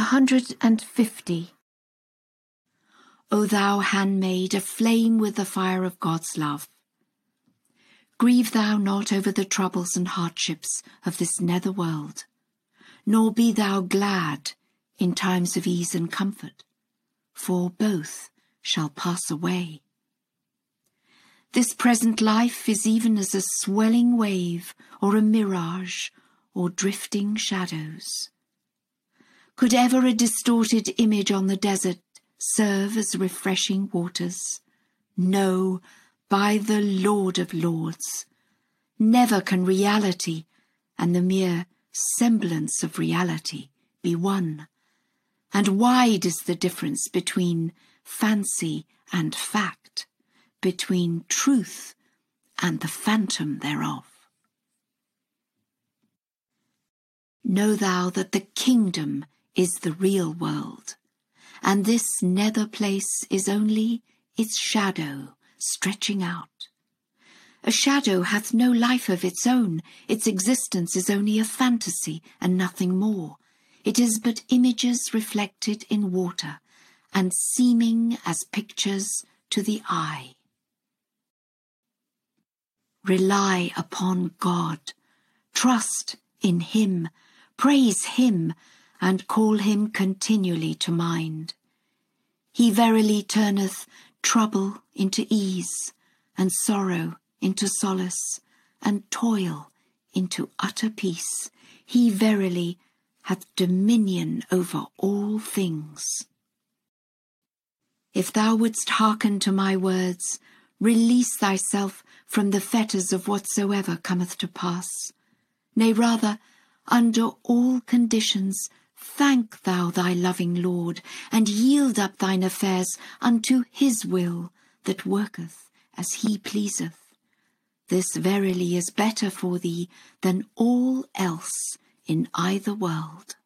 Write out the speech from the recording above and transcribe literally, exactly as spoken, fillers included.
hundred and fifty. O thou handmaid, aflame with the fire of God's love, grieve thou not over the troubles and hardships of this nether world, nor be thou glad in times of ease and comfort, for both shall pass away. This present life is even as a swelling wave or a mirage or drifting shadows. Could ever a distorted image on the desert serve as refreshing waters? No, by the Lord of Lords. Never can reality and the mere semblance of reality be one. And wide is the difference between fancy and fact, between truth and the phantom thereof. Know thou that the kingdom is the real world, and this nether place is only its shadow stretching out. A shadow hath no life of its own, its existence is only a fantasy and nothing more. It is but images reflected in water, and seeming as pictures to the eye. Rely upon God, trust in Him, praise Him, and call Him continually to mind. He verily turneth trouble into ease, and sorrow into solace, and toil into utter peace. He verily hath dominion over all things. If thou wouldst hearken to my words, release thyself from the fetters of whatsoever cometh to pass. Nay, rather, under all conditions, thank thou thy loving Lord, and yield up thine affairs unto His will that worketh as He pleaseth. This verily is better for thee than all else in either world.